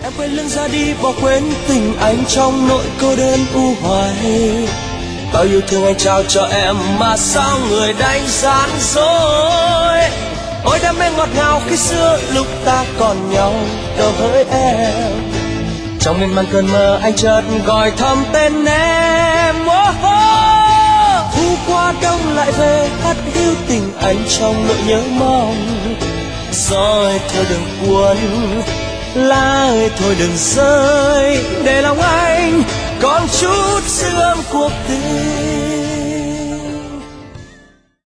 Em quay lưng ra đi bỏ quên tình anh trong nỗi cô đơn u hoài. Bao yêu thương anh trao cho em mà sao người đánh gian dối. Ôi đam mê ngọt ngào khi xưa lúc ta còn nhau đâu hỡi em. Trong miên man cơn mơ anh chợt gọi thầm tên em. Thu qua đông lại về hắt hiu tình anh trong nỗi nhớ mong. Gió ơi thôi đừng cuốn, lá ơi thôi đừng rơi, để lòng anh còn chút sương cuộc tình.